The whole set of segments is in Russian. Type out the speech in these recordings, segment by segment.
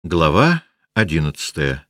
Глава 11.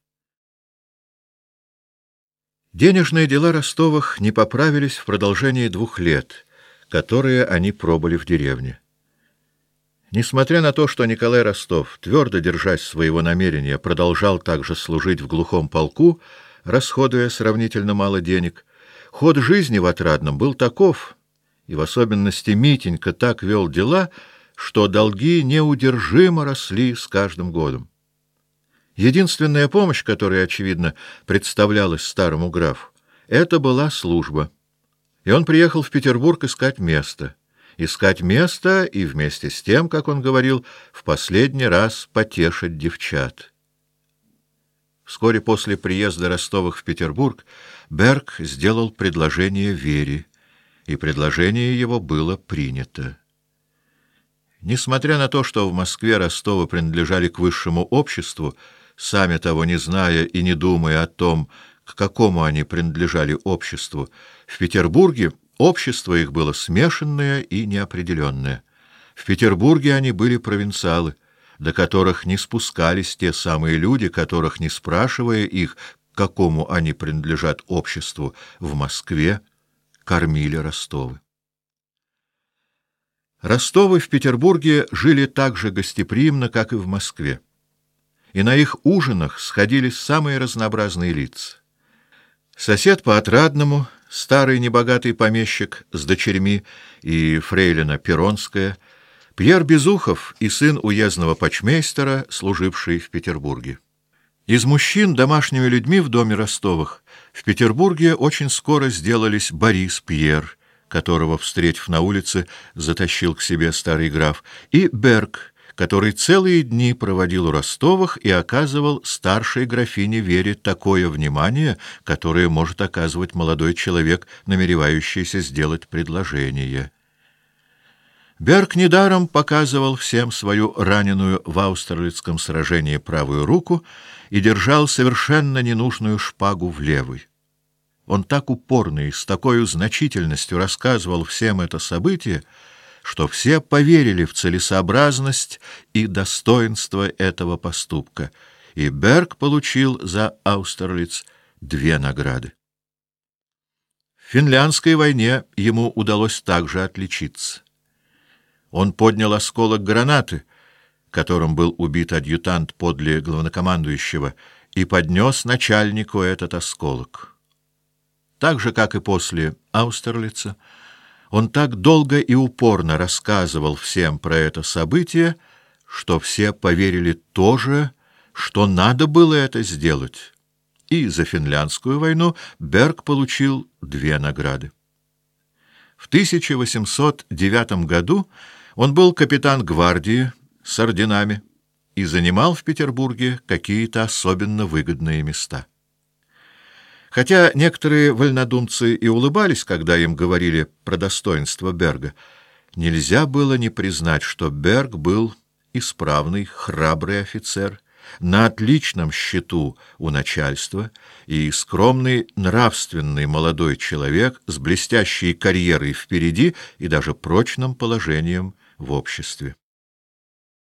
Денежные дела Ростовых не поправились в продолжении 2 лет, которые они пробыли в деревне. Несмотря на то, что Николай Ростов, твердо держась своего намерения, продолжал также служить в глухом полку, расходуя сравнительно мало денег, ход жизни в Отрадном был таков, и в особенности Митенька так вел дела, что долги неудержимо росли с каждым годом. Единственная помощь, которая, очевидно, представлялась старому графу, это была служба. И он приехал в Петербург искать место. Искать место и вместе с тем, как он говорил, в последний раз потешить девчат. Вскоре после приезда Ростовых в Петербург Берг сделал предложение Вере, и предложение его было принято. Несмотря на то, что в Москве Ростовы принадлежали к высшему обществу, сами того не зная и не думая о том, к какому они принадлежали обществу, в Петербурге общество их было смешанное и неопределенное. В Петербурге они были провинциалы, до которых не спускались те самые люди, которых, не спрашивая их, к какому они принадлежат обществу, в Москве кормили Ростовы. Ростовы в Петербурге жили так же гостеприимно, как и в Москве. И на их ужинах сходились самые разнообразные лица. Сосед по Отрадному, старый небогатый помещик с дочерьми и фрейлина Перронская, Пьер Безухов и сын уездного почмейстера, служивший в Петербурге. Из мужчин домашними людьми в доме Ростовых в Петербурге очень скоро сделались Борис Пьер, которого, встретив на улице, затащил к себе старый граф, и Берг, который целые дни проводил у Ростовых и оказывал старшей графине Вере такое внимание, которое может оказывать молодой человек, намеревающийся сделать предложение. Берг недаром показывал всем свою раненую в Аустерлицком сражении правую руку и держал совершенно ненужную шпагу в левой. Он так упорно и с такой значительностью рассказывал всем это событие, что все поверили в целесообразность и достоинство этого поступка, и Берг получил за Аустерлиц 2 награды. В Финляндской войне ему удалось также отличиться. Он поднял осколок гранаты, которым был убит адъютант подле главнокомандующего, и поднес начальнику этот осколок. Так же, как и после Аустерлица, он так долго и упорно рассказывал всем про это событие, что все поверили тоже, что надо было это сделать. И за Финляндскую войну Берг получил 2 награды. В 1809 году он был капитан гвардии с орденами и занимал в Петербурге какие-то особенно выгодные места. Хотя некоторые вольнодумцы и улыбались, когда им говорили про достоинство Берга, нельзя было не признать, что Берг был исправный, храбрый офицер, на отличном счету у начальства и скромный, нравственный молодой человек с блестящей карьерой впереди и даже прочным положением в обществе.